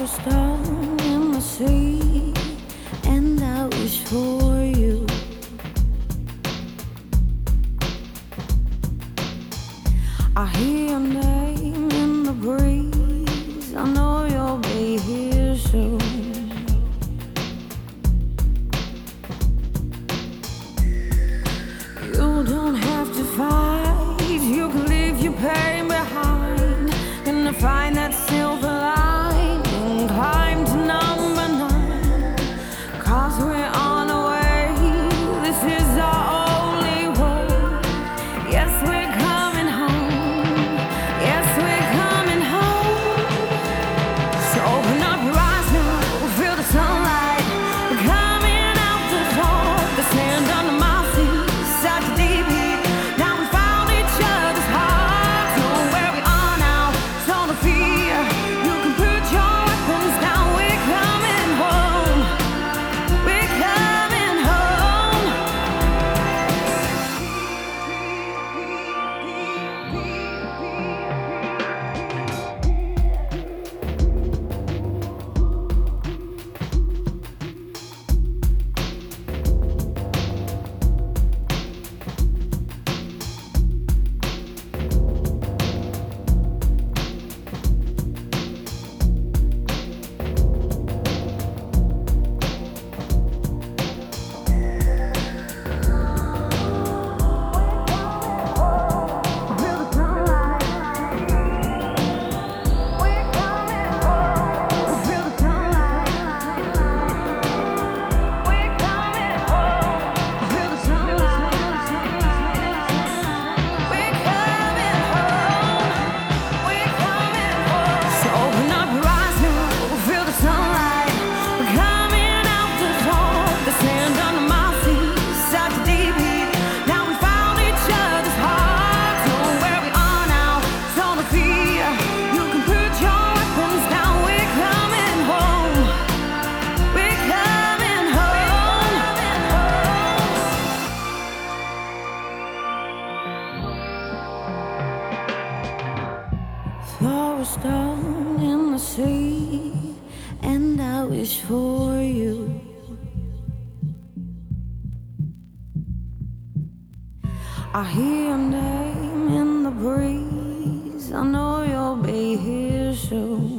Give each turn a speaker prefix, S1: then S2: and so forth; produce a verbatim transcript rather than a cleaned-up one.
S1: Flowers down in the sea, and I wish for you. I hear your name in the breeze, I know you'll be here soon. You don't have to fight, you can leave your pain behind, and find that silver lining, climb to number nine, cause we're on our way, this is our only road. Yes, we're coming home, yes, we're coming home. So open up your eyes now, feel the sunlight, we're coming out the door, the sand under my feet, such a deep heat. Now we found each other's hearts, know where we are now, so no fear. You can put your weapons down, we're coming home, we're coming home. Flowers down in the sea, and I wish for you. I hear your name in the breeze, I know you'll be here soon.